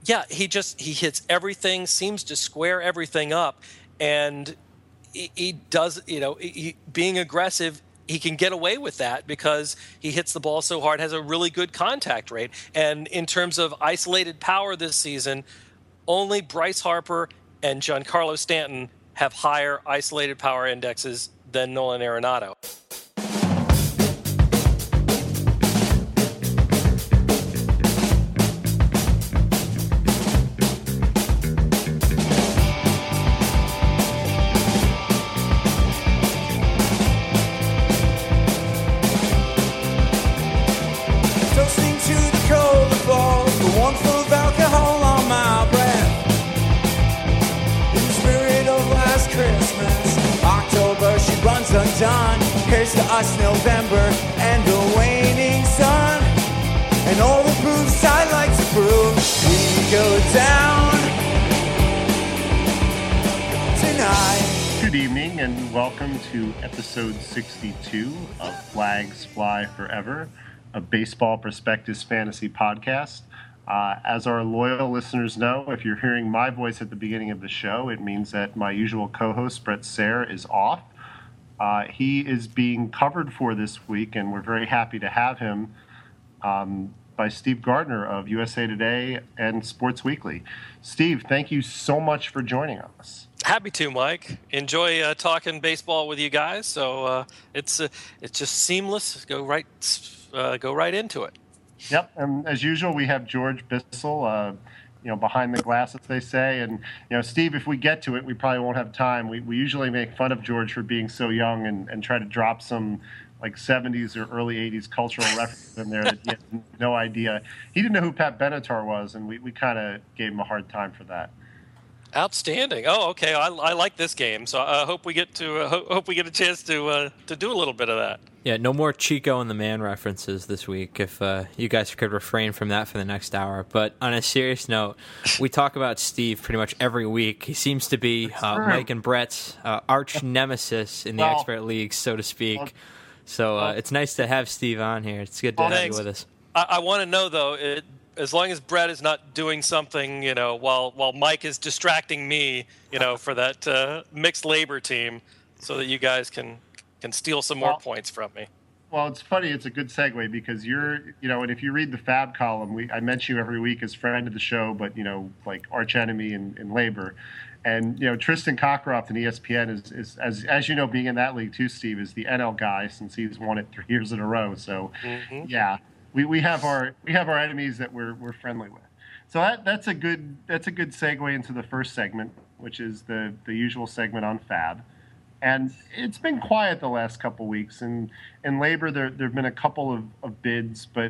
Yeah, he hits everything, seems to square everything up, and he does, being aggressive, he can get away with that because he hits the ball so hard, has a really good contact rate. And in terms of isolated power this season, only Bryce Harper and Giancarlo Stanton have higher isolated power indexes than Nolan Arenado. Undone. Here's to us, November and the waning sun, and all the proofs I like to prove. We go down tonight. Good evening and welcome to episode 62 of Flags Fly Forever, a baseball prospectus fantasy podcast. As our loyal listeners know, if you're hearing my voice at the beginning of the show, it means that my usual co-host Brett Sayre is off. He is being covered for this week, and we're very happy to have him by Steve Gardner of USA Today and Sports Weekly. Steve, thank you so much for joining us. Happy to, Mike. Enjoy talking baseball with you guys. So it's just seamless. Go right into it. Yep, and as usual, we have George Bissell, behind the glass, as they say. And, Steve, if we get to it, we probably won't have time. We usually make fun of George for being so young and try to drop some, 70s or early 80s cultural references in there that he had no idea. He didn't know who Pat Benatar was, and we kind of gave him a hard time for that. Outstanding. Oh, okay. I like this game, so I hope we get a chance to do a little bit of that. Yeah, no more Chico and the Man references this week, if you guys could refrain from that for the next hour. But on a serious note, we talk about Steve pretty much every week. He seems to be Mike and Brett's arch nemesis in the expert leagues, so to speak. So it's nice to have Steve on here. It's good to have you with us. I want to know, though, as long as Brett is not doing something, while Mike is distracting me, for that mixed labor team, so that you guys can steal some more points from me. Well, it's funny. It's a good segue because and if you read the Fab column, I mention you every week as friend of the show, but, arch enemy in labor. And, Tristan Cockcroft in ESPN is as you know, being in that league too, Steve, is the NL guy since he's won it 3 years in a row. So, yeah, we have our enemies that we're friendly with. So that's a good segue into the first segment, which is the usual segment on Fab. And it's been quiet the last couple weeks. And in labor, there have been a couple of bids, but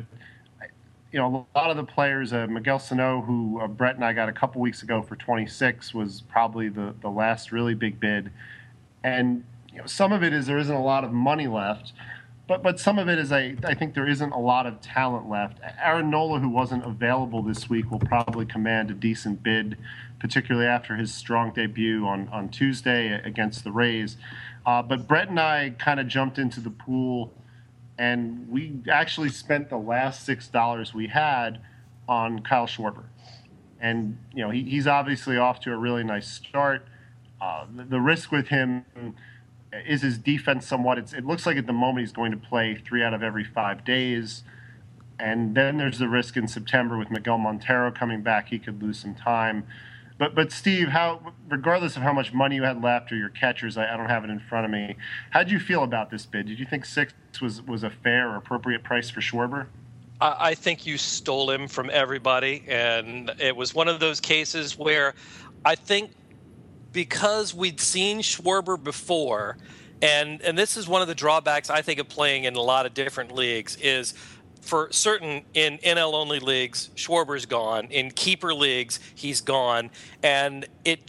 a lot of the players, Miguel Sano, who Brett and I got a couple weeks ago for 26, was probably the last really big bid. And some of it is there isn't a lot of money left, but some of it is I think there isn't a lot of talent left. Aaron Nola, who wasn't available this week, will probably command a decent bid, particularly after his strong debut on Tuesday against the Rays. But Brett and I kind of jumped into the pool, and we actually spent the last $6 we had on Kyle Schwarber. And, he's obviously off to a really nice start. The risk with him is his defense somewhat. It looks like at the moment he's going to play 3 out of every 5 days. And then there's the risk in September with Miguel Montero coming back. He could lose some time. But Steve, regardless of how much money you had left or your catchers, I don't have it in front of me. How did you feel about this bid? Did you think 6 was a fair or appropriate price for Schwarber? I think you stole him from everybody, and it was one of those cases where I think because we'd seen Schwarber before, and this is one of the drawbacks I think of playing in a lot of different leagues is for certain in NL-only leagues, Schwarber's gone. In keeper leagues, he's gone. And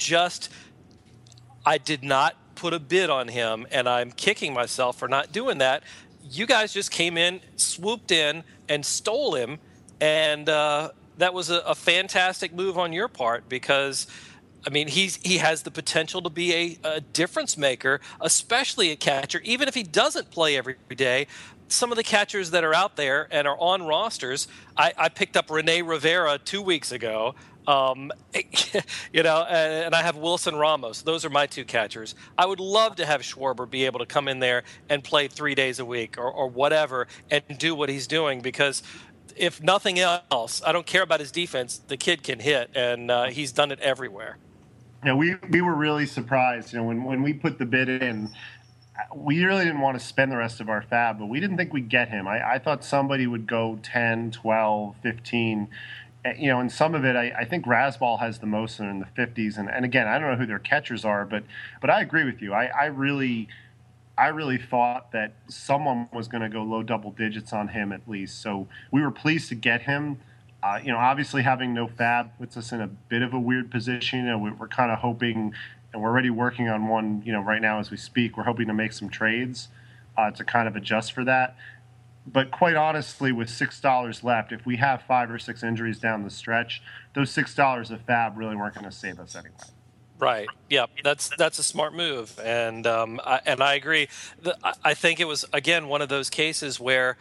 I did not put a bid on him, and I'm kicking myself for not doing that. You guys just came in, swooped in, and stole him, and that was a fantastic move on your part because – he has the potential to be a difference maker, especially a catcher. Even if he doesn't play every day, some of the catchers that are out there and are on rosters, I picked up Rene Rivera 2 weeks ago. And I have Wilson Ramos. Those are my two catchers. I would love to have Schwarber be able to come in there and play 3 days a week or whatever and do what he's doing, because if nothing else, I don't care about his defense. The kid can hit, and he's done it everywhere. We were really surprised. When we put the bid in, we really didn't want to spend the rest of our fab, but we didn't think we'd get him. I thought somebody would go 10, 12, 15. And some of it, I think Rasball has the most in the 50s. And again, I don't know who their catchers are, but I agree with you. I really thought that someone was going to go low double digits on him at least. So we were pleased to get him. Obviously having no fab puts us in a bit of a weird position. We're kind of hoping, and we're already working on one, right now as we speak. We're hoping to make some trades to kind of adjust for that. But quite honestly, with $6 left, if we have 5 or 6 injuries down the stretch, those $6 of fab really weren't going to save us anyway. Right. Yeah, that's a smart move, and I agree. I think it was again one of those cases where,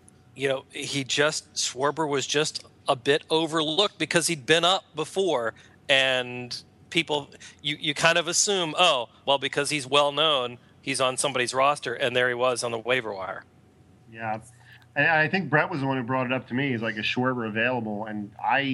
Schwarber was just a bit overlooked because he'd been up before, and people you kind of assume, oh well, because he's well known, he's on somebody's roster, and there he was on the waiver wire. Yeah, and I think Brett was the one who brought it up to me. He's like, is Schwarber available? And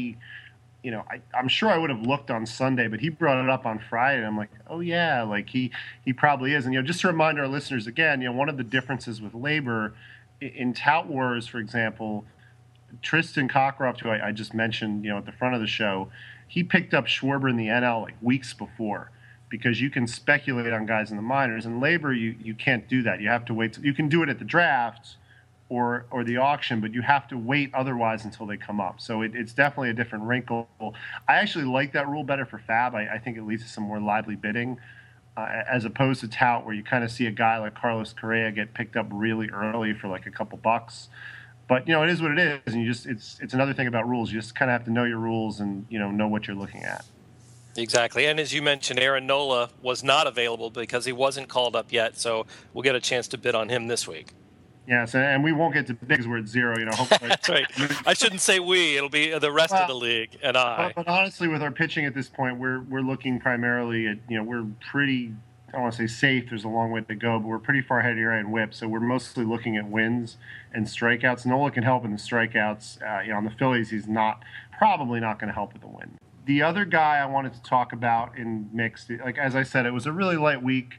I'm sure I would have looked on Sunday, but he brought it up on Friday. And I'm like, oh yeah, like he probably is. And just to remind our listeners again, one of the differences with labor in Tout Wars, for example, Tristan Cockcroft, who I just mentioned, at the front of the show, he picked up Schwarber in the NL like weeks before, because you can speculate on guys in the minors. In labor, you can't do that. You have to wait. You can do it at the draft or the auction, but you have to wait otherwise until they come up. So it's definitely a different wrinkle. I actually like that rule better for fab. I think it leads to some more lively bidding, as opposed to tout, where you kind of see a guy like Carlos Correa get picked up really early for like a couple bucks. But it is what it is, and it's another thing about rules. You just kind of have to know your rules and know what you're looking at. Exactly. And as you mentioned, Aaron Nola was not available because he wasn't called up yet, so we'll get a chance to bid on him this week. Yes, and we won't get to bigs where it's zero. Hopefully. That's right. I shouldn't say we. It'll be the rest of the league and I. But honestly, with our pitching at this point, we're looking primarily at we're pretty. I don't want to say safe. There's a long way to go, but we're pretty far ahead of ERA and WHIP, so we're mostly looking at wins and strikeouts. Nola can help in the strikeouts. On the Phillies, he's probably not going to help with the win. The other guy I wanted to talk about in mixed, like as I said, it was a really light week.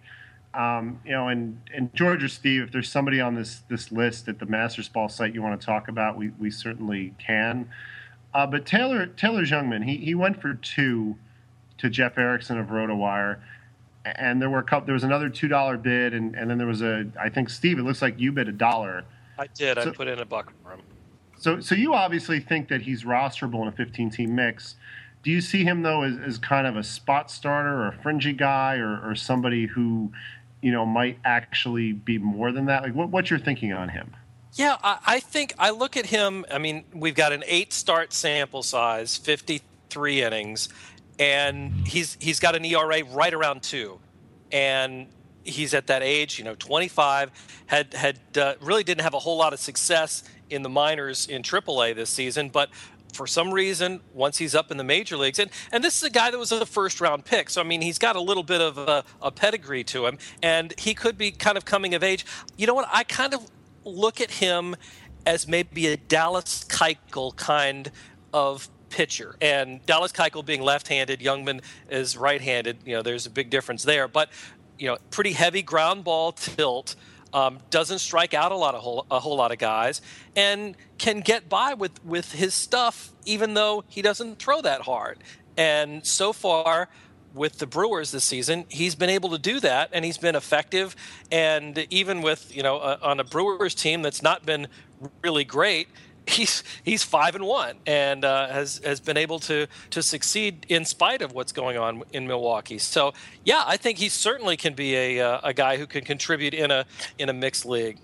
And George or Steve, if there's somebody on this list at the Masters Ball site you want to talk about, we certainly can. But Taylor Jungmann, he went for 2 to Jeff Erickson of RotoWire, and there was another $2 bid, and then there was I think Steve, it looks like you bid $1. I did. I put in $1 for him. So you obviously think that he's rosterable in a 15-team mix. Do you see him though as kind of a spot starter or a fringy guy or somebody who might actually be more than that? Like, what's your thinking on him? Yeah, I think I look at him. I mean, we've got an 8-start sample size, 53 innings, and he's got an ERA right around 2, and he's at that age, 25. Had really didn't have a whole lot of success in the minors in AAA this season, but for some reason, once he's up in the major leagues, and this is a guy that was a first-round pick, so I mean, he's got a little bit of a pedigree to him, and he could be kind of coming of age. You know what? I kind of look at him as maybe a Dallas Keuchel kind of pitcher, and Dallas Keuchel being left-handed, Jungmann is right-handed. There's a big difference there, but pretty heavy ground ball tilt. Doesn't strike out a whole lot of guys, and can get by with his stuff, even though he doesn't throw that hard. And so far, with the Brewers this season, he's been able to do that, and he's been effective. And even with on a Brewers team that's not been really great, he's 5-1 and has been able to succeed in spite of what's going on in Milwaukee. So yeah, I think he certainly can be a guy who can contribute in a mixed league.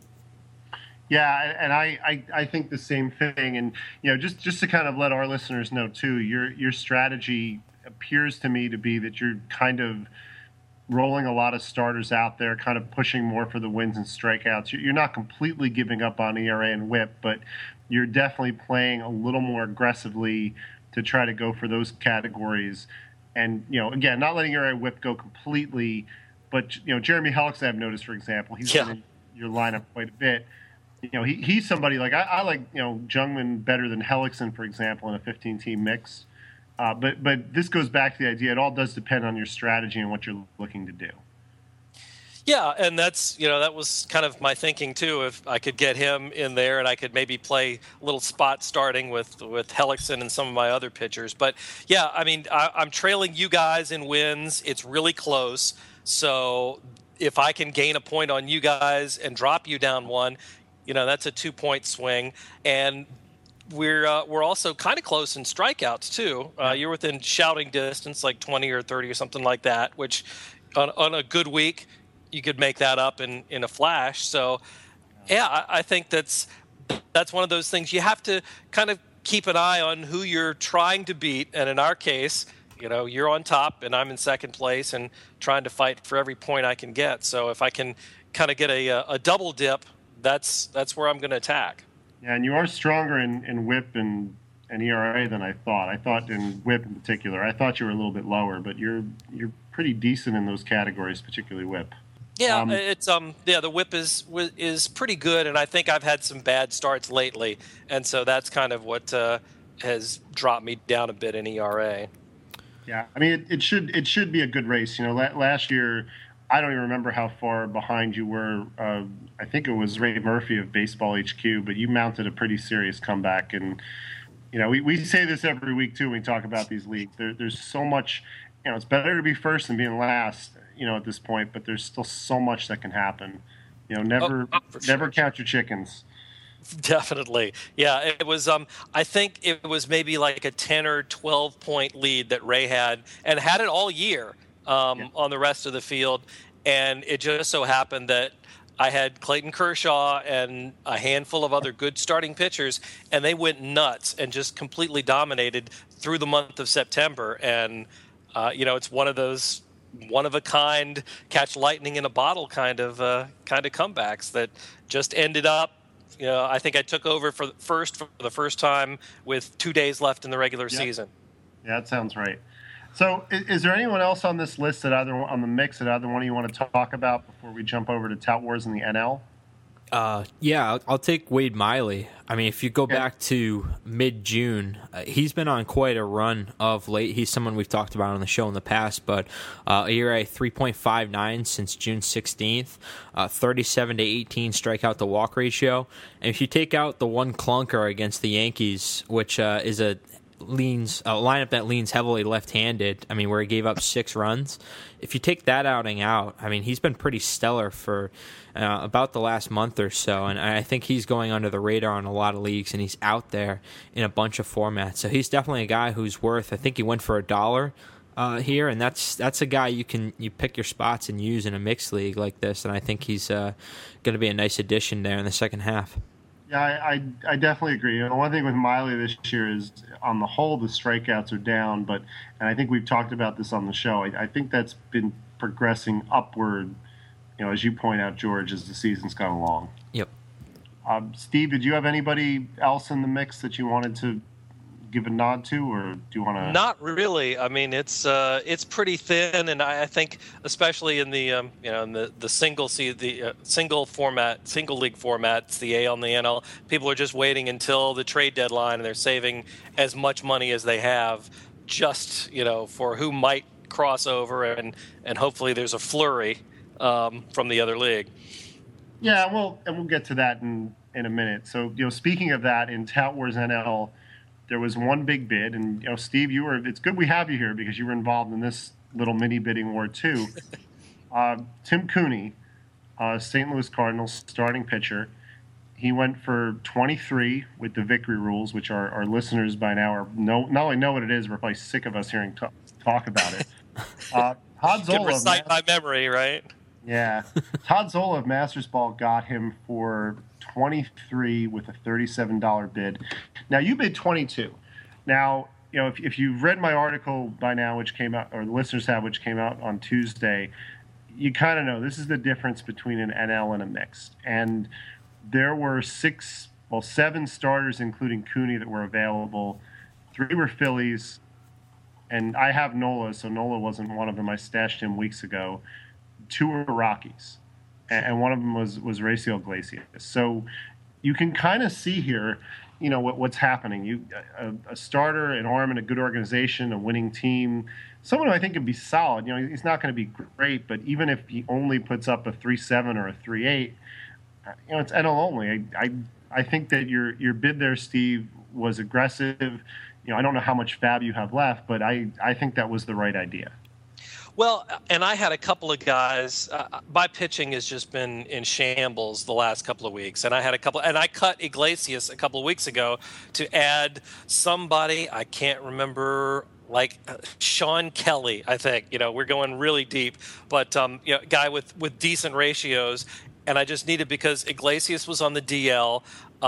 Yeah, and I think the same thing. And just to kind of let our listeners know too, your strategy appears to me to be that you're kind of rolling a lot of starters out there, kind of pushing more for the wins and strikeouts. You're not completely giving up on ERA and WHIP, but you're definitely playing a little more aggressively to try to go for those categories. And, again, not letting your whip go completely, but, Jeremy Hellickson, I've noticed, for example, he's been in your lineup quite a bit. He's somebody like I like, Jungmann better than Hellickson, for example, in a 15-team mix. But this goes back to the idea. It all does depend on your strategy and what you're looking to do. Yeah, and that's that was kind of my thinking too. If I could get him in there, and I could maybe play a little spot starting with Hellickson and some of my other pitchers. But yeah, I mean, I'm trailing you guys in wins. It's really close. So if I can gain a point on you guys and drop you down one, that's a 2-point swing. And we're also kind of close in strikeouts too. You're within shouting distance, like 20 or 30 or something like that. Which on a good week, you could make that up in a flash. So, yeah, I think that's one of those things you have to kind of keep an eye on who you're trying to beat. And in our case, you're on top and I'm in second place and trying to fight for every point I can get. So if I can kind of get a double dip, that's where I'm going to attack. Yeah, and you are stronger in whip and ERA than I thought. I thought in whip in particular, I thought you were a little bit lower, but you're pretty decent in those categories, particularly whip. Yeah, the whip is pretty good, and I think I've had some bad starts lately, and so that's kind of what has dropped me down a bit in ERA. Yeah, I mean it should be a good race. Last year, I don't even remember how far behind you were. I think it was Ray Murphy of Baseball HQ, but you mounted a pretty serious comeback, and we say this every week too when we talk about these leagues. There's so much. It's better to be first than being last. At this point, but there's still so much that can happen. Never count your chickens. Definitely. Yeah, it was I think it was maybe like a 10 or 12 point lead that Ray had and had it all year on the rest of the field, and it just so happened that I had Clayton Kershaw and a handful of other good starting pitchers, and they went nuts and just completely dominated through the month of September. And it's one of those one-of-a-kind, catch lightning in a bottle kind of comebacks that just ended up. I think I took over for the first time with 2 days left in the regular season. Yeah, that sounds right. So, is there anyone else on this list on the mix that either one of you want to talk about before we jump over to Tout Wars in the NL? Yeah, I'll take Wade Miley. I mean, if you go back to mid-June, he's been on quite a run of late. He's someone we've talked about on the show in the past, but ERA 3.59 since June 16th, 37-18 strikeout to walk ratio. And if you take out the one clunker against the Yankees, which is a lineup that leans heavily left-handed, I mean, where he gave up 6 runs. If you take that outing out, I mean, he's been pretty stellar for about the last month or so, and I think he's going under the radar in a lot of leagues, and he's out there in a bunch of formats. So he's definitely a guy who's worth, I think he went for $1 here, and that's a guy you pick your spots and use in a mixed league like this, and I think he's going to be a nice addition there in the second half. Yeah, I definitely agree. One thing with Miley this year is, on the whole, the strikeouts are down, and I think we've talked about this on the show. I think that's been progressing upward, as you point out, George, as the season's gone along. Yep. Steve, did you have anybody else in the mix that you wanted to give a nod to, or do you want to? Not really. I mean, it's pretty thin, and I think especially in the in the single single league formats, the AL and the NL, people are just waiting until the trade deadline, and they're saving as much money as they have, just for who might cross over, and hopefully there's a flurry from the other league. Yeah, well, and we'll get to that in a minute. So speaking of that, in Tout Wars NL, there was one big bid, and Steve, it's good we have you here because you were involved in this little mini bidding war too. Tim Cooney, St. Louis Cardinals starting pitcher, he went for 23 with the victory rules, which our listeners by now not only know what it is, we're probably sick of us hearing talk about it. Todd Zola, can recite by memory, right? Yeah, Todd Zola of Masters Ball got him for 23 with a $37 bid. Now you bid 22. Now, if you've read my article by now, which came out, or the listeners have, which came out on Tuesday, you kind of know this is the difference between an NL and a mixed. And there were 7 starters, including Cooney, that were available. 3 were Phillies, and I have Nola, so Nola wasn't one of them. I stashed him weeks ago. 2 were Rockies, and one of them was Raciel Iglesias. So you can kind of see here, what's happening. A starter, an arm in a good organization, a winning team, someone who I think can be solid. He's not going to be great, but even if he only puts up a 3.7 or a 3.8, it's NL only. I think that your bid there, Steve, was aggressive. I don't know how much fab you have left, but I think that was the right idea. Well, and I had a couple of guys. My pitching has just been in shambles the last couple of weeks, and I cut Iglesias a couple of weeks ago to add somebody I can't remember, like Sean Kelly. I think we're going really deep, but guy with decent ratios, and I just needed because Iglesias was on the DL.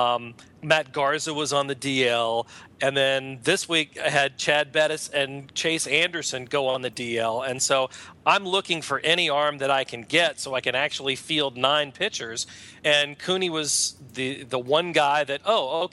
Matt Garza was on the DL, and then this week I had Chad Bettis and Chase Anderson go on the DL, and so I'm looking for any arm that I can get so I can actually field 9 pitchers. And Cooney was the one guy that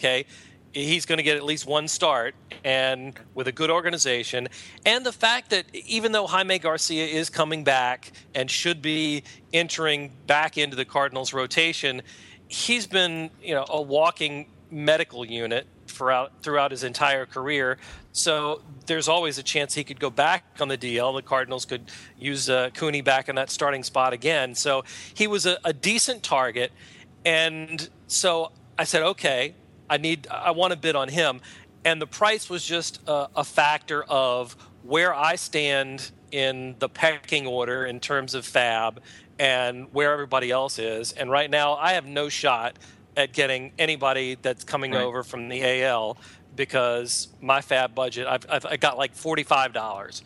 he's going to get at least one start, and with a good organization, and the fact that even though Jaime Garcia is coming back and should be entering back into the Cardinals rotation, he's been, a walking medical unit throughout his entire career. So there's always a chance he could go back on the DL. The Cardinals could use Cooney back in that starting spot again. So he was a decent target. And so I said, okay, I want to bid on him. And the price was just a factor of where I stand in the pecking order in terms of fab and where everybody else is. And right now I have no shot at getting anybody that's coming over from the AL because my fab budget, I got like $45.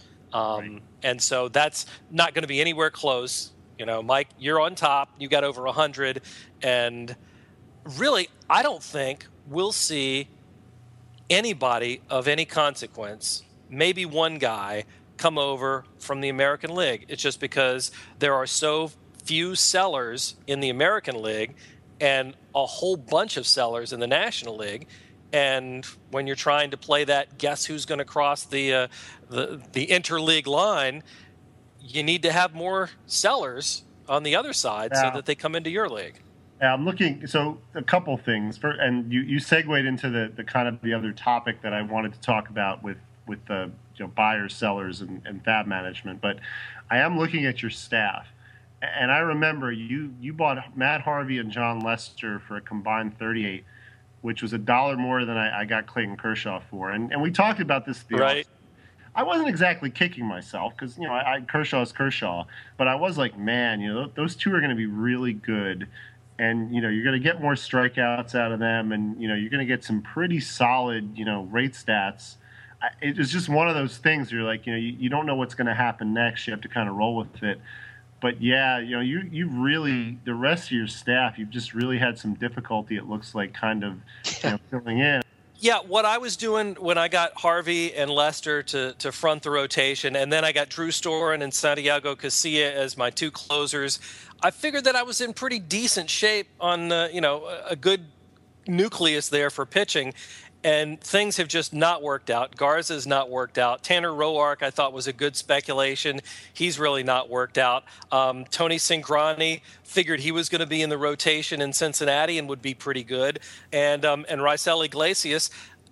And so that's not going to be anywhere close. Mike, you're on top. You got over 100. And really, I don't think we'll see anybody of any consequence, maybe one guy, come over from the American League. It's just because there are so few sellers in the American League and a whole bunch of sellers in the National League. And when you're trying to play that guess who's going to cross the interleague line, you need to have more sellers on the other side so that they come into your league. Yeah, I'm looking. So a couple things, and you segued into the kind of the other topic that I wanted to talk about with the buyers, sellers, and fab management. But I am looking at your staff. And I remember you bought Matt Harvey and John Lester for a combined 38, which was $1 more than I got Clayton Kershaw for. And we talked about this. Right. I wasn't exactly kicking myself because Kershaw's Kershaw, but I was like, man, those two are going to be really good, and you're going to get more strikeouts out of them, and you're going to get some pretty solid rate stats. It was just one of those things. You're like, you don't know what's going to happen next. You have to kind of roll with it. But yeah, you really, the rest of your staff, you've just really had some difficulty, it looks like, kind of filling in. Yeah, what I was doing when I got Harvey and Lester to front the rotation, and then I got Drew Storen and Santiago Casilla as my 2 closers, I figured that I was in pretty decent shape on a good nucleus there for pitching. And things have just not worked out. Garza's not worked out. Tanner Roark, I thought, was a good speculation. He's really not worked out. Tony Cingrani figured he was going to be in the rotation in Cincinnati and would be pretty good. And Raisel Iglesias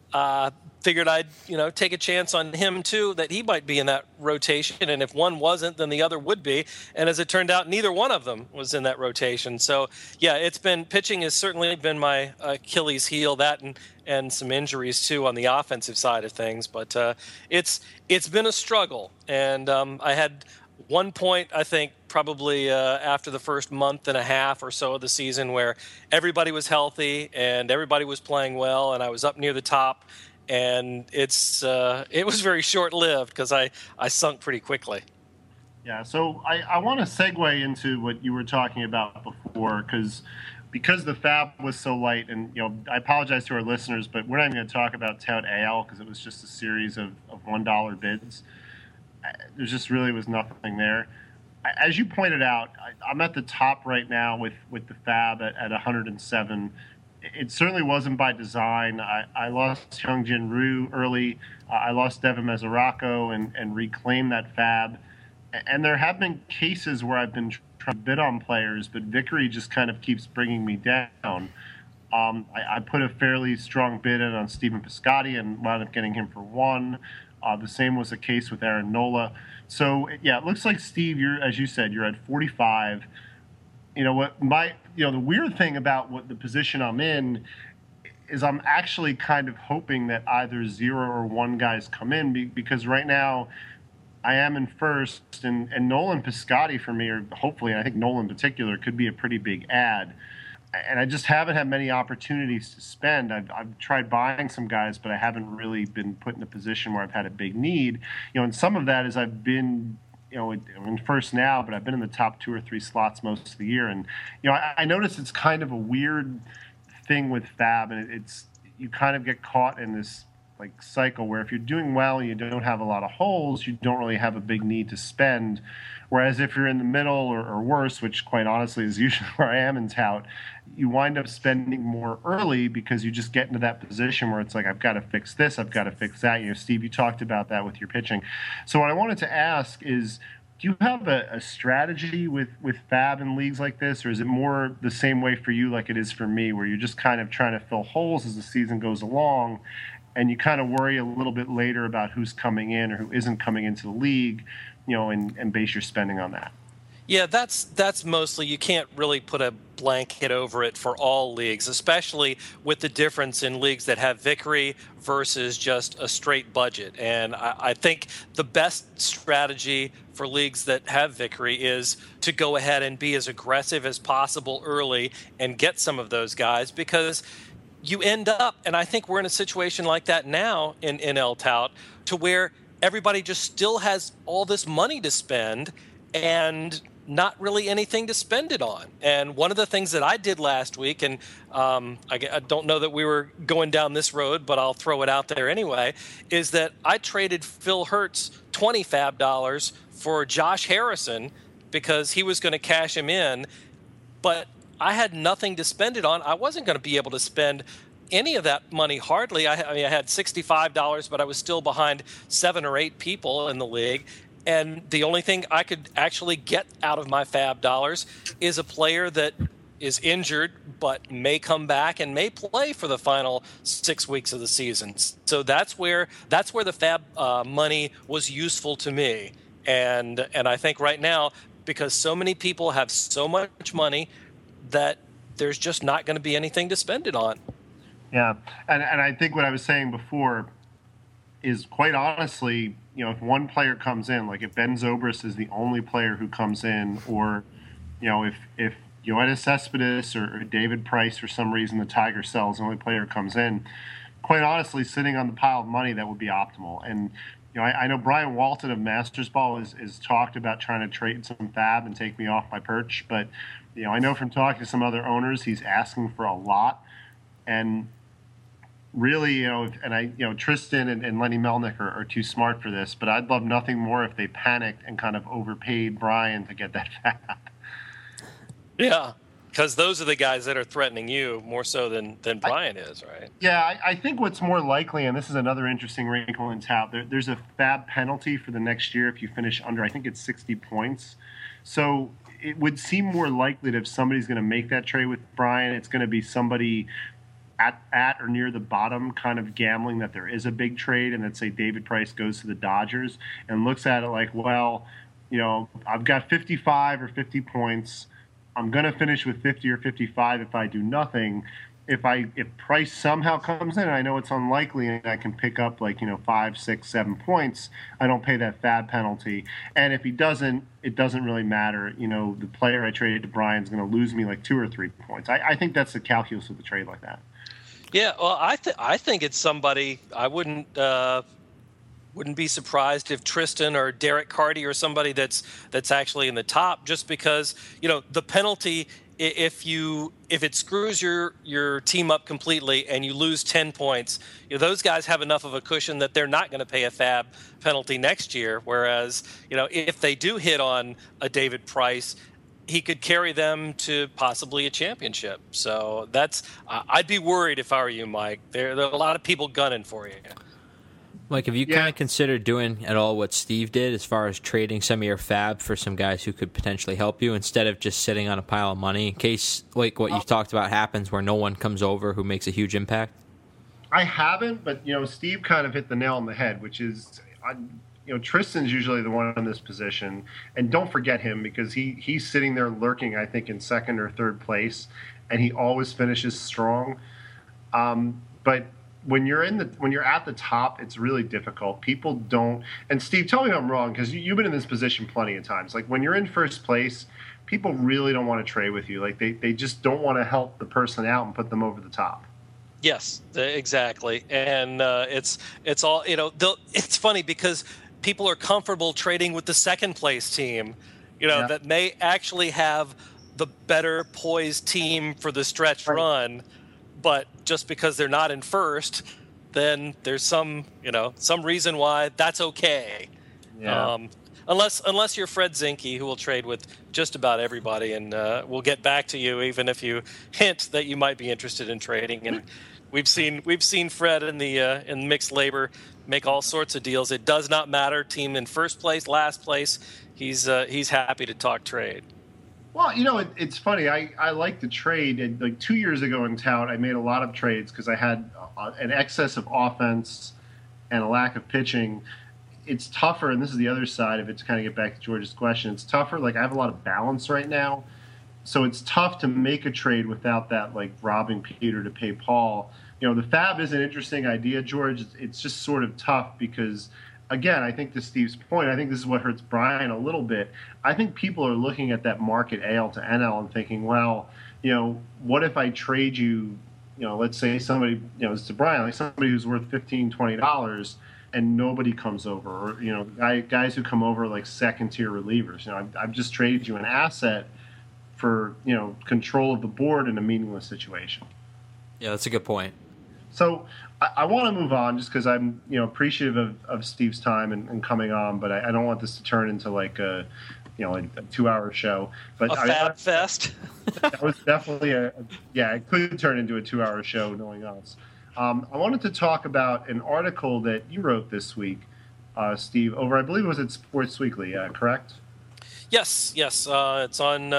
figured I'd take a chance on him too, that he might be in that rotation. And if one wasn't, then the other would be. And as it turned out, neither one of them was in that rotation. So yeah, pitching has certainly been my Achilles heel, that and some injuries too on the offensive side of things. But it's been a struggle. And I had one point, I think, probably after the first month and a half or so of the season where everybody was healthy and everybody was playing well, and I was up near the top. And it was very short-lived because I sunk pretty quickly. Yeah, so I want to segue into what you were talking about before because the fab was so light, and I apologize to our listeners, but we're not even going to talk about Tout AL because it was just a series of $1 bids. There just really was nothing there. As you pointed out, I'm at the top right now with the fab at 107. it certainly wasn't by design. I lost Hyungjin Ryu early. I lost Devin Mesoraco and reclaimed that fab. And there have been cases where I've been trying to bid on players, but Vickery just kind of keeps bringing me down. I put a fairly strong bid in on Stephen Piscotty and wound up getting him for 1. The same was the case with Aaron Nola. So, yeah, it looks like, Steve, as you said, you're at 45. You know what? The weird thing about what the position I'm in is I'm actually kind of hoping that either 0 or 1 guys come in because right now I am in first, and Nolan Piscotty for me, or hopefully, I think Nolan in particular, could be a pretty big ad. And I just haven't had many opportunities to spend. I've tried buying some guys, but I haven't really been put in a position where I've had a big need. And some of that is I've been, I'm in first now, but I've been in the top 2 or 3 slots most of the year. And, I notice it's kind of a weird thing with Fab, and you kind of get caught in this cycle where if you're doing well and you don't have a lot of holes, you don't really have a big need to spend. Whereas if you're in the middle or worse, which quite honestly is usually where I am in tout, you wind up spending more early because you just get into that position where it's like, I've got to fix this, I've got to fix that. Steve, you talked about that with your pitching. So what I wanted to ask is, do you have a strategy with Fab in leagues like this, or is it more the same way for you like it is for me, where you're just kind of trying to fill holes as the season goes along, and you kind of worry a little bit later about who's coming in or who isn't coming into the league, and base your spending on that? Yeah, that's mostly, you can't really put a blanket over it for all leagues, especially with the difference in leagues that have Vickery versus just a straight budget. And I think the best strategy for leagues that have Vickery is to go ahead and be as aggressive as possible early and get some of those guys, because you end up, and I think we're in a situation like that now in El Tout, to where everybody just still has all this money to spend and not really anything to spend it on. And one of the things that I did last week, and I don't know that we were going down this road, but I'll throw it out there anyway, is that I traded Phil Hertz $20 fab for Josh Harrison because he was going to cash him in, but I had nothing to spend it on. I wasn't going to be able to spend any of that money, hardly. I had $65, but I was still behind 7 or 8 people in the league. And the only thing I could actually get out of my fab dollars is a player that is injured but may come back and may play for the final 6 weeks of the season. So that's where the fab money was useful to me. And I think right now, because so many people have so much money, that there's just not going to be anything to spend it on. Yeah, and I think what I was saying before is, quite honestly, if one player comes in, like if Ben Zobrist is the only player who comes in, or if Yoenis Cespedes or David Price, for some reason the Tiger sells, the only player who comes in, quite honestly, sitting on the pile of money, that would be optimal. And I know Brian Walton of Masters Ball is talked about trying to trade some fab and take me off my perch, but I know from talking to some other owners, he's asking for a lot. And really, Tristan and Lenny Melnick are too smart for this, but I'd love nothing more if they panicked and kind of overpaid Brian to get that fab. Yeah, because those are the guys that are threatening you more so than Brian is, right? Yeah, I think what's more likely, and this is another interesting wrinkle in tout, there's a fab penalty for the next year if you finish under, I think it's 60 points. So it would seem more likely that if somebody's going to make that trade with Brian, it's going to be somebody at or near the bottom, kind of gambling that there is a big trade, and that, say, David Price goes to the Dodgers and looks at it like, well, I've got 55 or 50 points. I'm going to finish with 50 or 55 if I do nothing. If Price somehow comes in, and I know it's unlikely, and I can pick up 5, 6, 7 points, I don't pay that fab penalty. And if he doesn't, it doesn't really matter. The player I traded to Brian is going to lose me 2 or 3 points. I think that's the calculus with the trade like that. Yeah, well, I think it's somebody. I wouldn't be surprised if Tristan or Derek Carty or somebody that's actually in the top, just because the penalty, if it screws your team up completely and you lose 10 points, those guys have enough of a cushion that they're not going to pay a fab penalty next year. Whereas if they do hit on a David Price, he could carry them to possibly a championship. So that's I'd be worried if I were you, Mike. There are a lot of people gunning for you. Mike, have you kind of considered doing at all what Steve did as far as trading some of your fab for some guys who could potentially help you instead of just sitting on a pile of money in case, like what you talked about, happens where no one comes over who makes a huge impact? I haven't, but, Steve kind of hit the nail on the head, which is, Tristan's usually the one in this position. And don't forget him because he's sitting there lurking, I think, in second or third place, and he always finishes strong. But when you're at the top, it's really difficult. People don't. And Steve, tell me if I'm wrong, because you've been in this position plenty of times. Like when you're in first place, people really don't want to trade with you. Like they just don't want to help the person out and put them over the top. Yes, exactly. And it's all it's funny because people are comfortable trading with the second place team, that may actually have the better poised team for the stretch run. But just because they're not in first, then there's some reason why that's okay. Yeah. Unless you're Fred Zinke, who will trade with just about everybody, and we'll get back to you even if you hint that you might be interested in trading. And we've seen Fred in mixed labor make all sorts of deals. It does not matter. Team in first place, last place, he's happy to talk trade. Well, it's funny. I like the trade. And like 2 years ago in town, I made a lot of trades because I had an excess of offense and a lack of pitching. It's tougher, and this is the other side of it to kind of get back to George's question. It's tougher. Like I have a lot of balance right now, so it's tough to make a trade without that, like robbing Peter to pay Paul. The fab is an interesting idea, George. It's just sort of tough because, again, I think to Steve's point, I think this is what hurts Brian a little bit. I think people are looking at that market AL to NL and thinking, well, what if I trade you, let's say somebody, it's to Brian, like somebody who's worth $15, $20 and nobody comes over, or, guys who come over like second tier relievers. I've just traded you an asset for, control of the board in a meaningless situation. Yeah, that's a good point. So I want to move on just because I'm, appreciative of Steve's time and coming on, but I don't want this to turn into like a 2-hour show. But a fab fest. That was definitely it could turn into a 2-hour show knowing us. I wanted to talk about an article that you wrote this week, Steve, over, I believe it was at Sports Weekly, correct? Yes. It's on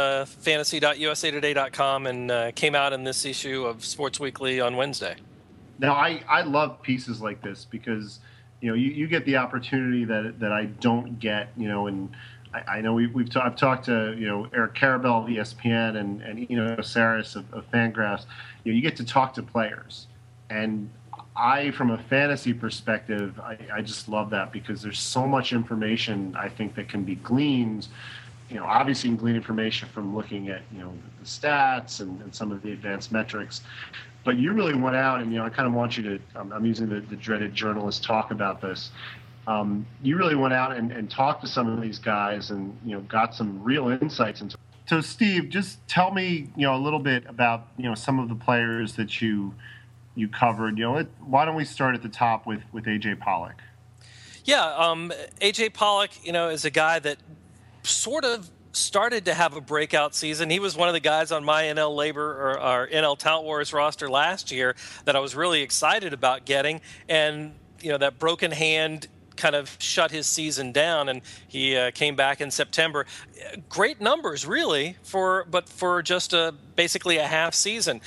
fantasy.usatoday.com and came out in this issue of Sports Weekly on Wednesday. Now, I love pieces like this because, you get the opportunity that I don't get, and I know I've talked to, Eric Karabell of ESPN and Eno Saris of Fangraphs. You get to talk to players. And from a fantasy perspective, I just love that because there's so much information, I think, that can be gleaned. Obviously you can glean information from looking at, the stats and some of the advanced metrics. But you really went out and, I kind of want you to, I'm using the dreaded journalist talk about this. You really went out and talked to some of these guys and, got some real insights into. So Steve, just tell me, a little bit about, some of the players that you covered. Why don't we start at the top with AJ Pollock? Yeah, AJ Pollock, is a guy that sort of started to have a breakout season. He was one of the guys on my NL Labor or NL Tout Wars roster last year that I was really excited about getting. And, that broken hand kind of shut his season down, and he came back in September. Great numbers, really, but for just basically a half season.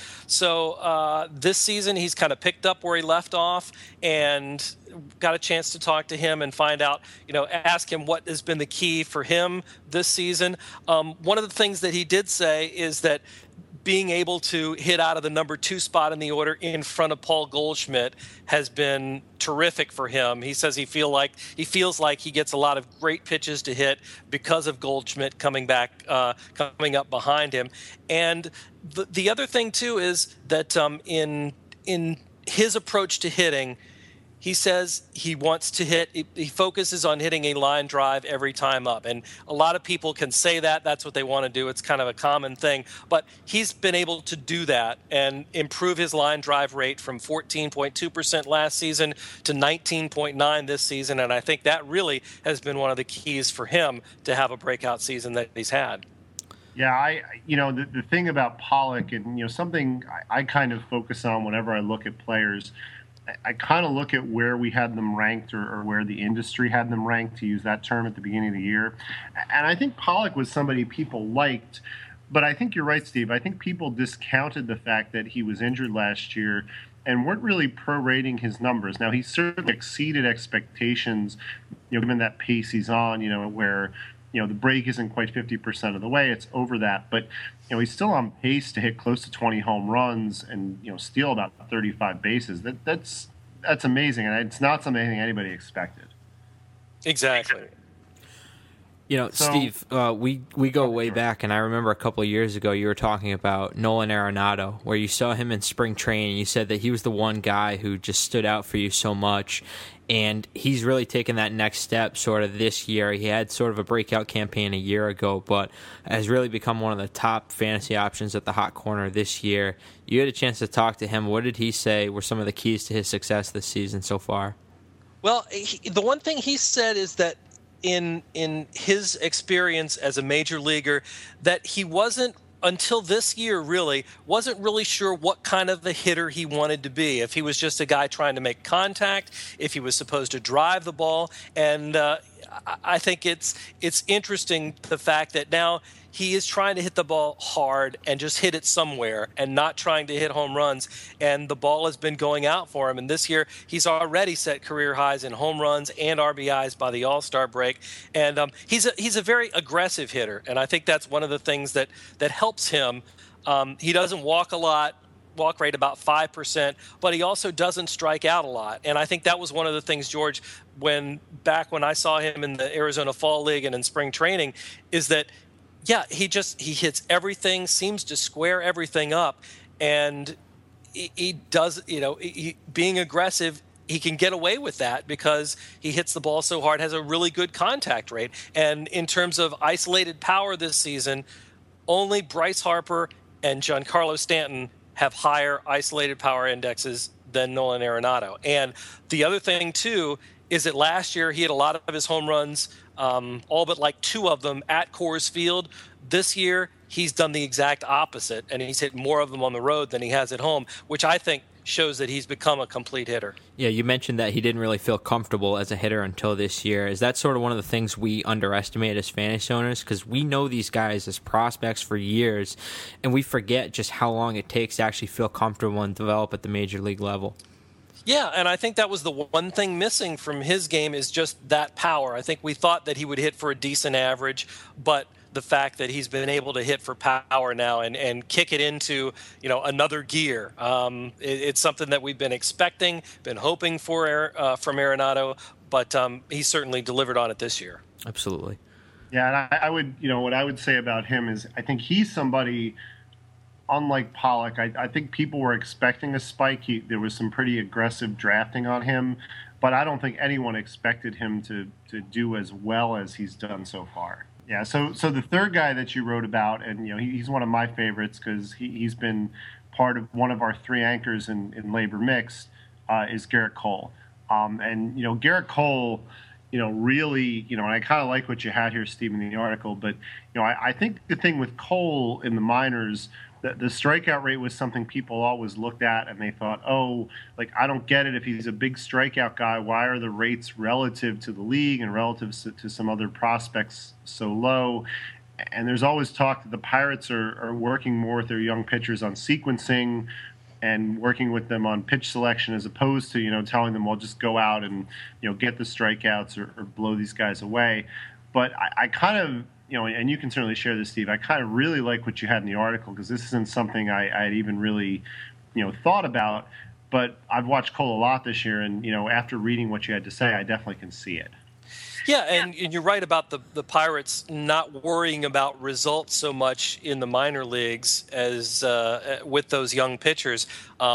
So this season, he's kind of picked up where he left off, and got a chance to talk to him and find out, ask him what has been the key for him this season. One of the things that he did say is that being able to hit out of the number 2 spot in the order in front of Paul Goldschmidt has been terrific for him. He says he feels like he gets a lot of great pitches to hit because of Goldschmidt coming up behind him. And the other thing too is that in his approach to hitting, he says he wants to he focuses on hitting a line drive every time up. And a lot of people can say that. That's what they want to do. It's kind of a common thing. But he's been able to do that and improve his line drive rate from 14.2% last season to 19.9% this season. And I think that really has been one of the keys for him to have a breakout season that he's had. Yeah, the thing about Pollock, and something I kind of focus on whenever I look at players, I kind of look at where we had them ranked, or where the industry had them ranked, to use that term, at the beginning of the year. And I think Pollock was somebody people liked, but I think you're right, Steve. I think people discounted the fact that he was injured last year and weren't really prorating his numbers. Now, he certainly exceeded expectations, given that pace he's on, where the break isn't quite 50% of the way. It's over that. But, he's still on pace to hit close to 20 home runs and, steal about 35 bases. That's amazing. And it's not something anybody expected. Exactly. Steve, we go way back, and I remember a couple of years ago you were talking about Nolan Arenado, where you saw him in spring training. You said that he was the one guy who just stood out for you so much, and he's really taken that next step sort of this year. He had sort of a breakout campaign a year ago, but has really become one of the top fantasy options at the hot corner this year. You had a chance to talk to him. What did he say were some of the keys to his success this season so far? Well, the one thing he said is that in his experience as a major leaguer, that he wasn't, until this year really, wasn't really sure what kind of a hitter he wanted to be. If he was just a guy trying to make contact, if he was supposed to drive the ball. And I think it's interesting, the fact that now he is trying to hit the ball hard and just hit it somewhere and not trying to hit home runs. And the ball has been going out for him. And this year, he's already set career highs in home runs and RBIs by the All-Star break. And he's a very aggressive hitter. And I think that's one of the things that helps him. He doesn't walk a lot. Walk rate about 5%, but he also doesn't strike out a lot. And I think that was one of the things, George, back when I saw him in the Arizona Fall League and in spring training, is that, yeah, he hits everything, seems to square everything up, and he does, being aggressive, he can get away with that because he hits the ball so hard, has a really good contact rate. And in terms of isolated power this season, only Bryce Harper and Giancarlo Stanton have higher isolated power indexes than Nolan Arenado. And the other thing, too, is that last year he had a lot of his home runs, all but like 2 of them at Coors Field. This year he's done the exact opposite, and he's hit more of them on the road than he has at home, which I think shows that he's become a complete hitter. Yeah, you mentioned that he didn't really feel comfortable as a hitter until this year. Is that sort of one of the things we underestimate as fantasy owners? Because we know these guys as prospects for years, and we forget just how long it takes to actually feel comfortable and develop at the major league level. Yeah, and I think that was the one thing missing from his game, is just that power. I think we thought that he would hit for a decent average, but the fact that he's been able to hit for power now and kick it into another gear, it's something that we've been expecting, been hoping for from Arenado, but he certainly delivered on it this year. Absolutely. Yeah, and I would, what I would say about him is I think he's somebody, unlike Pollock, I think people were expecting a spike. There was some pretty aggressive drafting on him, but I don't think anyone expected him to do as well as he's done so far. Yeah, so the third guy that you wrote about, and he's one of my favorites because he's been part of one of our 3 anchors in Labor Mixed, is Garrett Cole. And Garrett Cole, really, and I kind of like what you had here, Steve, in the article, but I think the thing with Cole in the minors, the strikeout rate was something people always looked at and they thought, I don't get it. If he's a big strikeout guy, why are the rates relative to the league and relative to some other prospects so low? And there's always talk that the Pirates are working more with their young pitchers on sequencing and working with them on pitch selection, as opposed to, telling them, well, just go out and, get the strikeouts or blow these guys away. But I kind of, and you can certainly share this, Steve, I kind of really like what you had in the article, because this isn't something I had even really, thought about. But I've watched Cole a lot this year, and, after reading what you had to say, I definitely can see it. Yeah, and you're right about the Pirates not worrying about results so much in the minor leagues as with those young pitchers.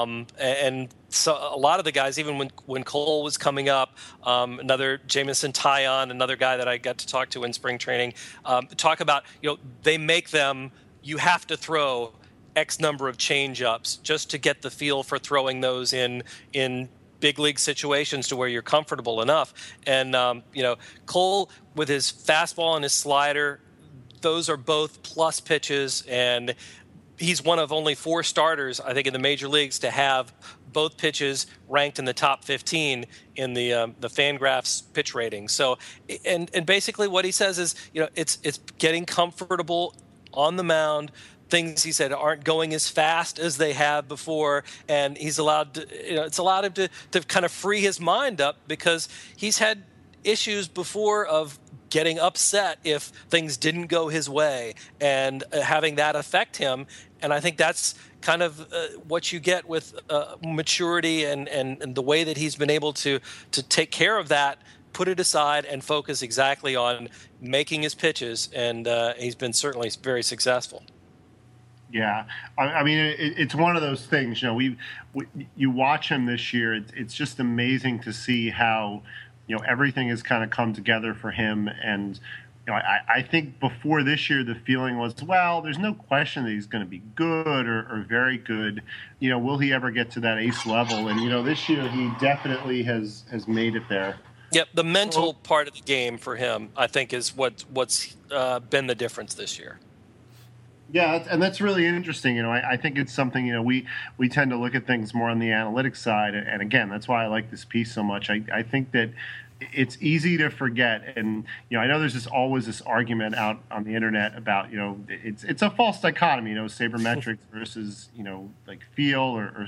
And so a lot of the guys, even when Cole was coming up, another Jameson Taillon, another guy that I got to talk to in spring training, talk about, they make them, you have to throw X number of change-ups just to get the feel for throwing those in big league situations to where you're comfortable enough. And, Cole, with his fastball and his slider, those are both plus pitches, and he's one of only 4 starters, I think, in the major leagues to have both pitches ranked in the top 15 in the Fangraphs pitch rating. So, and basically what he says is, it's getting comfortable on the mound. Things, he said, aren't going as fast as they have before, and he's allowed to, it's allowed him to kind of free his mind up, because he's had issues before of getting upset if things didn't go his way, and having that affect him. And I think that's kind of what you get with maturity and the way that he's been able to take care of that, put it aside, and focus exactly on making his pitches. And he's been certainly very successful. Yeah, I mean, it's one of those things. You watch him this year. It's just amazing to see how everything has kind of come together for him. And I think before this year, the feeling was, well, there's no question that he's going to be good or very good. Will he ever get to that ace level? And this year he definitely has made it there. Yep, the mental part of the game for him, I think, is what's been the difference this year. Yeah, and that's really interesting. I think it's something, we tend to look at things more on the analytics side. And again, that's why I like this piece so much. I think that it's easy to forget. And, I know there's always this argument out on the internet about, it's a false dichotomy, sabermetrics versus, like feel or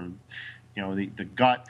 the gut.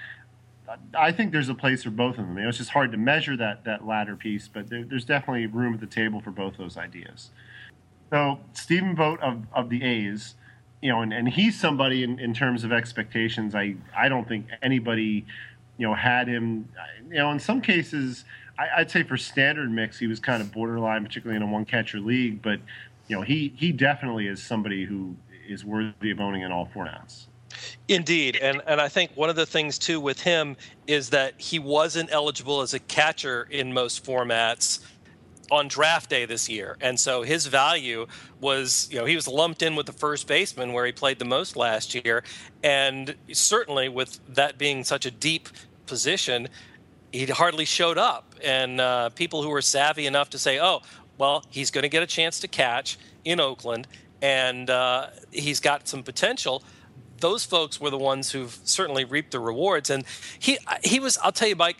I think there's a place for both of them. It's just hard to measure that latter piece, but there's definitely room at the table for both those ideas. So Stephen Vogt of the A's, and he's somebody in terms of expectations. I don't think anybody, had him. In some cases, I'd say for standard mix, he was kind of borderline, particularly in a one catcher league. But he definitely is somebody who is worthy of owning in all formats. Indeed, and I think one of the things too with him is that he wasn't eligible as a catcher in most formats on draft day this year. And so his value was, he was lumped in with the first baseman where he played the most last year. And certainly with that being such a deep position, he hardly showed up. And people who were savvy enough to say, oh, well, he's going to get a chance to catch in Oakland, and he's got some potential. Those folks were the ones who've certainly reaped the rewards. And he was, I'll tell you, Mike,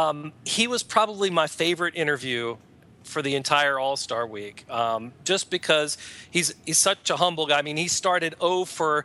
he was probably my favorite interview for the entire All-Star week, just because he's such a humble guy. I mean, he started 0 for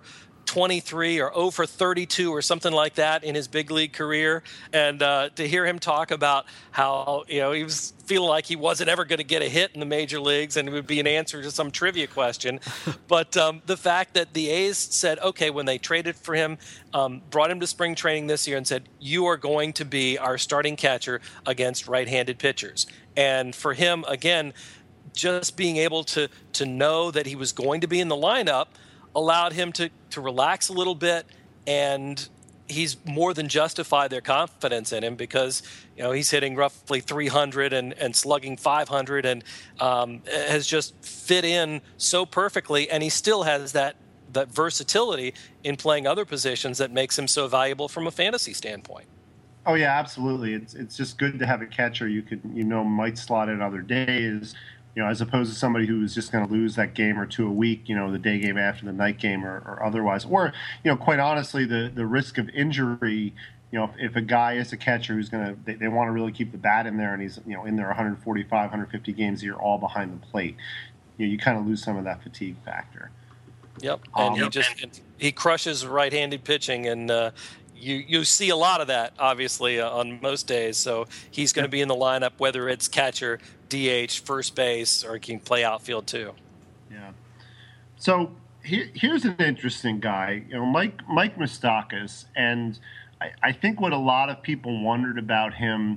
23 or 0 for 32 or something like that in his big league career. And to hear him talk about how, he was feeling like he wasn't ever going to get a hit in the major leagues and it would be an answer to some trivia question. But the fact that the A's said, okay, when they traded for him, brought him to spring training this year and said, you are going to be our starting catcher against right-handed pitchers. And for him, again, just being able to know that he was going to be in the lineup allowed him to relax a little bit, and he's more than justified their confidence in him, because he's hitting roughly 300 and slugging 500 and has just fit in so perfectly, and he still has that versatility in playing other positions that makes him so valuable from a fantasy standpoint. Oh yeah, absolutely. It's just good to have a catcher you could might slot in other days, as opposed to somebody who is just going to lose that game or two a week, the day game after the night game or otherwise. Or, quite honestly, the risk of injury, if a guy is a catcher who's going to, they want to really keep the bat in there and he's, in there 145, 150 games a year all behind the plate, you kind of lose some of that fatigue factor. Yep, and he crushes right-handed pitching, and you see a lot of that, obviously, on most days. So he's going to be in the lineup, whether it's catcher, DH, first base, or he can play outfield too. Yeah. So here's an interesting guy, Mike Moustakas, and I think what a lot of people wondered about him,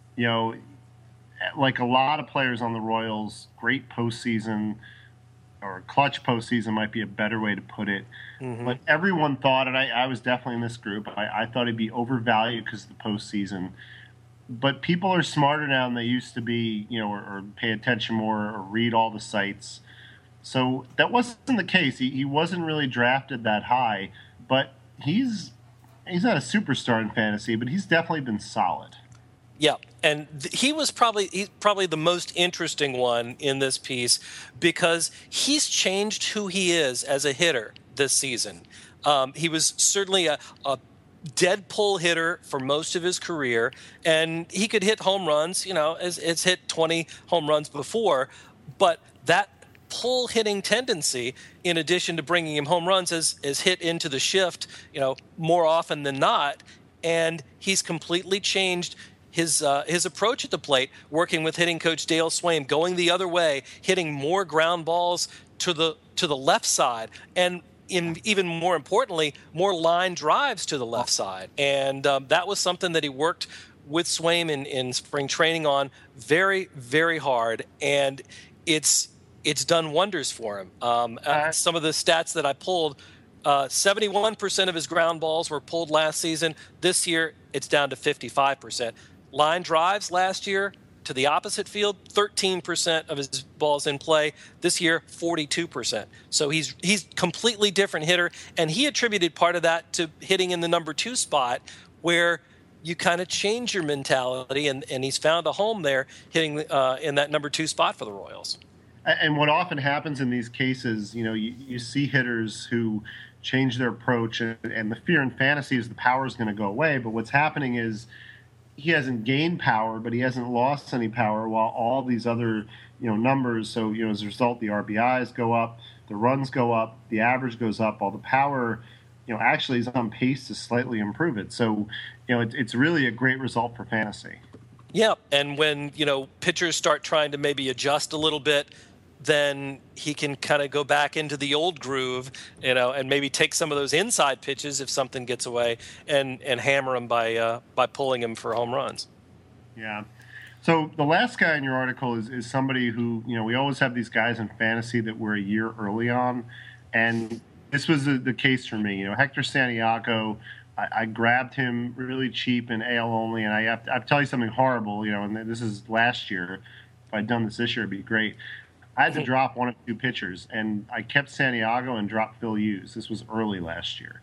like a lot of players on the Royals, great postseason, or clutch postseason might be a better way to put it. Mm-hmm. But everyone thought, and I was definitely in this group, I thought he'd be overvalued because of the postseason. But people are smarter now than they used to be, or pay attention more or read all the sites. So that wasn't the case. He wasn't really drafted that high, but he's not a superstar in fantasy, but he's definitely been solid. Yeah, and he's probably the most interesting one in this piece because he's changed who he is as a hitter this season. He was certainly a dead pull hitter for most of his career, and he could hit home runs. Has hit 20 home runs before, but that pull hitting tendency, in addition to bringing him home runs, is hit into the shift, more often than not, and he's completely changed his approach at the plate, working with hitting coach Dale Swaim, going the other way, hitting more ground balls to the left side, and even more importantly, more line drives to the left side. And that was something that he worked with Swaim in spring training on very, very hard, and it's done wonders for him. Some of the stats that I pulled. 71% of his ground balls were pulled last season. This year, it's down to 55%. Line drives last year to the opposite field, 13% of his balls in play. This year, 42%. So he's completely different hitter, and he attributed part of that to hitting in the number 2 spot, where you kind of change your mentality, and he's found a home there, hitting in that number 2 spot for the Royals. And what often happens in these cases, you see hitters who change their approach, and the fear in fantasy is the power is going to go away. But what's happening is he hasn't gained power, but he hasn't lost any power, while all these other numbers. So as a result, the RBIs go up, the runs go up, the average goes up, all the power actually is on pace to slightly improve it. So it's really a great result for fantasy. Yeah, and when pitchers start trying to maybe adjust a little bit, then he can kind of go back into the old groove, and maybe take some of those inside pitches if something gets away, and hammer him by pulling him for home runs. Yeah. So the last guy in your article is somebody who, we always have these guys in fantasy that we're a year early on, and this was the case for me. Hector Santiago, I grabbed him really cheap in AL only, and I have to tell you something horrible, and this is last year. If I'd done this year, it'd be great. I had to drop 1 or 2 pitchers, and I kept Santiago and dropped Phil Hughes. This was early last year.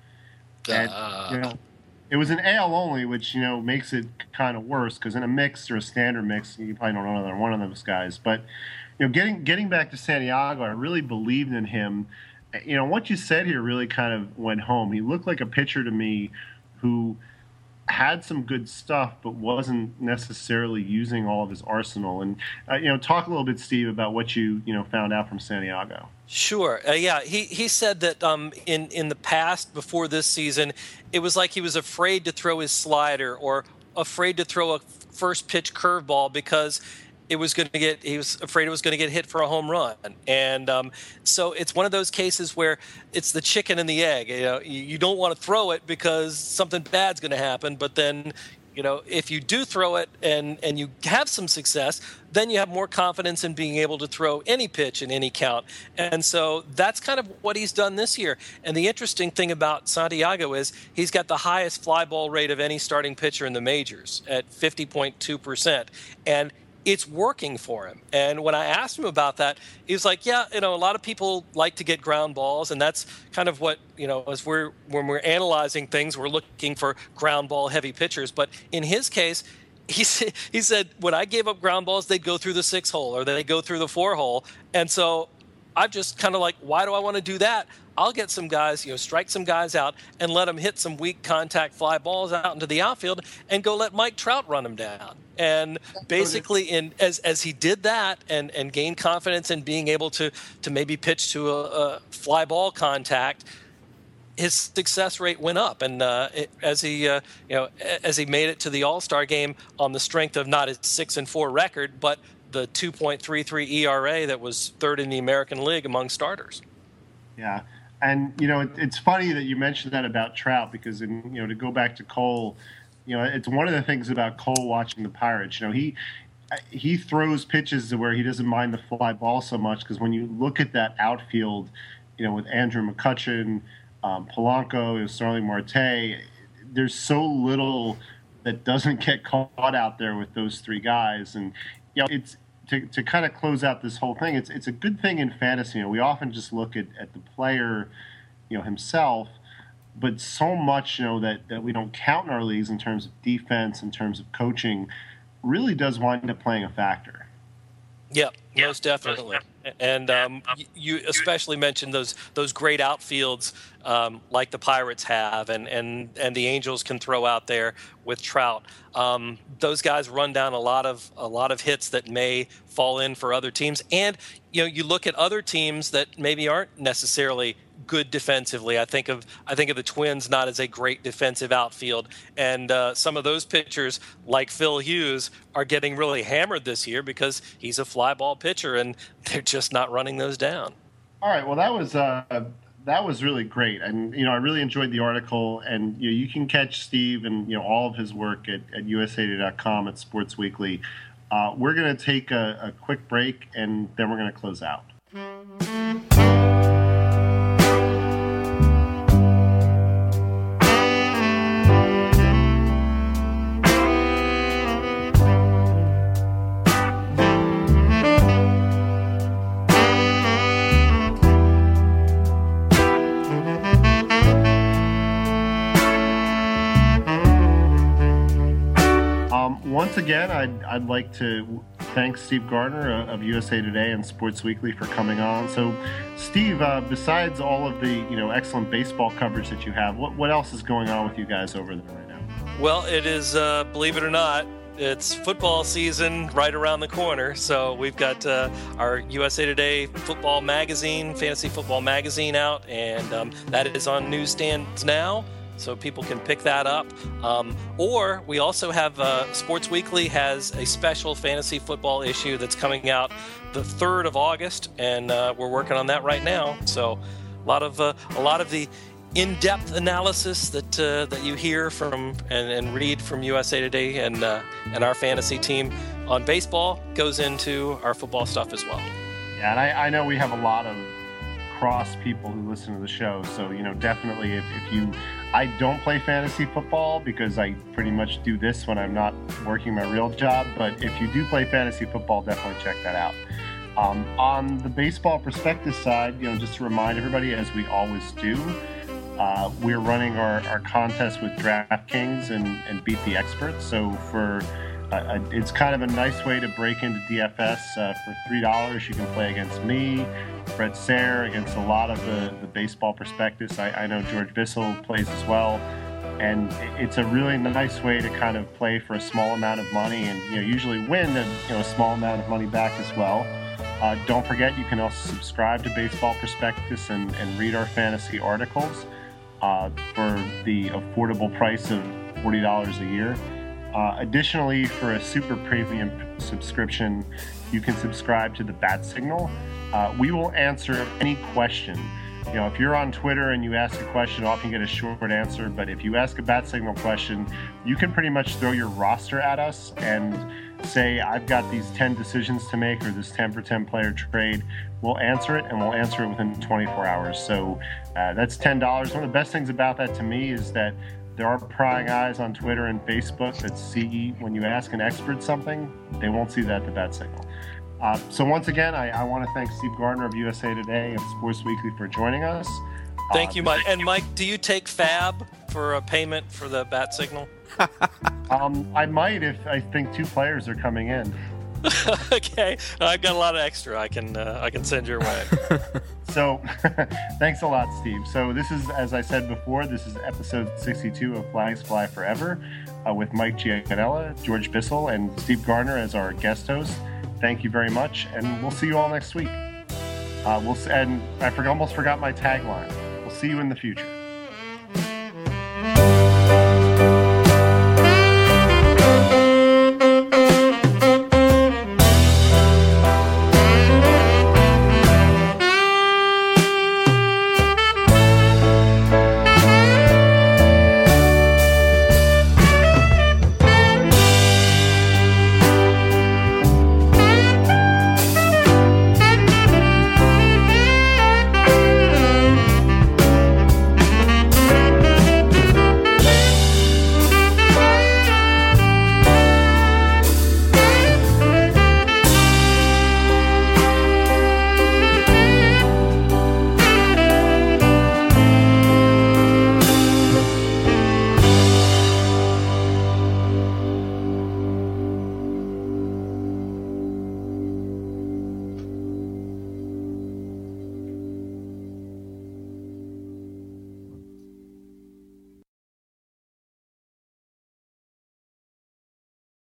And, it was an AL only, which, makes it kind of worse, because in a mix or a standard mix, you probably don't know another one of those guys. But, getting back to Santiago, I really believed in him. What you said here really kind of went home. He looked like a pitcher to me who had some good stuff, but wasn't necessarily using all of his arsenal. And talk a little bit, Steve, about what you found out from Santiago. Sure. He said that in the past, before this season, it was like he was afraid to throw his slider or afraid to throw a first pitch curveball because he was afraid it was going to get hit for a home run. And so it's one of those cases where it's the chicken and the egg. You don't want to throw it because something bad's going to happen. But then, if you do throw it and you have some success, then you have more confidence in being able to throw any pitch in any count. And so that's kind of what he's done this year. And the interesting thing about Santiago is he's got the highest fly ball rate of any starting pitcher in the majors at 50.2%. And it's working for him. And when I asked him about that, he was like, yeah, a lot of people like to get ground balls, and that's kind of what, when we're analyzing things, we're looking for ground ball heavy pitchers. But in his case, he said, when I gave up ground balls, they'd go through the 6-hole or they'd go through the 4-hole. And so I've just kind of like, why do I want to do that? I'll get some guys, strike some guys out and let them hit some weak contact fly balls out into the outfield and go let Mike Trout run them down. And basically, as he did that and gained confidence in being able to maybe pitch to a fly ball contact, his success rate went up. And as he made it to the All-Star game on the strength of not his 6-4 record, but the 2.33 ERA that was third in the American League among starters. Yeah. And, it's funny that you mentioned that about Trout because, to go back to Cole, it's one of the things about Cole watching the Pirates. He throws pitches where he doesn't mind the fly ball so much because when you look at that outfield, with Andrew McCutchen, Polanco, Starling Marte, there's so little that doesn't get caught out there with those 3 guys. And, it's to kind of close out this whole thing, it's a good thing in fantasy. We often just look at the player, himself, but so much, that we don't count in our leagues in terms of defense, in terms of coaching. really does wind up playing a factor. Yeah, most definitely. And you especially mentioned those great outfields like the Pirates have, and the Angels can throw out there with Trout. Those guys run down a lot of hits that may fall in for other teams. And you look at other teams that maybe aren't necessarily good defensively. I think of the Twins not as a great defensive outfield, and some of those pitchers like Phil Hughes are getting really hammered this year because he's a fly ball pitcher, and they're just not running those down. All right, well that was really great, and I really enjoyed the article, and you can catch Steve and all of his work at usatoday.com at Sports Weekly. We're going to take a quick break, and then we're going to close out. Once again, I'd like to thank Steve Gardner of USA Today and Sports Weekly for coming on. So, Steve, besides all of the excellent baseball coverage that you have, what else is going on with you guys over there right now? Well, it is, believe it or not, it's football season right around the corner. So we've got our USA Today football magazine, Fantasy Football Magazine out, and that is on newsstands now. So people can pick that up. Or we also have Sports Weekly has a special fantasy football issue that's coming out the 3rd of August, and we're working on that right now. So a lot of the in-depth analysis that you hear from and read from USA Today and our fantasy team on baseball goes into our football stuff as well. Yeah, and I know we have a lot of cross people who listen to the show, so definitely if you I don't play fantasy football because I pretty much do this when I'm not working my real job, but if you do play fantasy football, definitely check that out. On the baseball prospectus side, just to remind everybody, as we always do, we're running our contest with DraftKings and Beat the Experts. So for it's kind of a nice way to break into DFS. For $3, you can play against me, Brett Sayre, against a lot of the baseball prospectus. I know George Bissell plays as well. And it's a really nice way to kind of play for a small amount of money and usually win a small amount of money back as well. Don't forget, you can also subscribe to Baseball Prospectus and read our fantasy articles for the affordable price of $40 a year. Additionally, for a super premium subscription, you can subscribe to the Bat Signal. We will answer any question. If you're on Twitter and you ask a question, often you get a short answer. But if you ask a Bat Signal question, you can pretty much throw your roster at us and say, I've got these 10 decisions to make or this 10 for 10 player trade. We'll answer it, and we'll answer it within 24 hours. So that's $10. One of the best things about that to me is that there are prying eyes on Twitter and Facebook that see when you ask an expert something, they won't see that at the Bat Signal. So once again, I want to thank Steve Gardner of USA Today and Sports Weekly for joining us. Thank you, Mike. And Mike, do you take Fab for a payment for the Bat Signal? I might if I think 2 players are coming in. Okay, I've got a lot of extra. I can send your way. So, thanks a lot, Steve. So this is, as I said before, this is episode 62 of Flags Fly Forever with Mike Giaconella, George Bissell, and Steve Gardner as our guest host. Thank you very much, and we'll see you all next week. And I almost forgot my tagline. We'll see you in the future.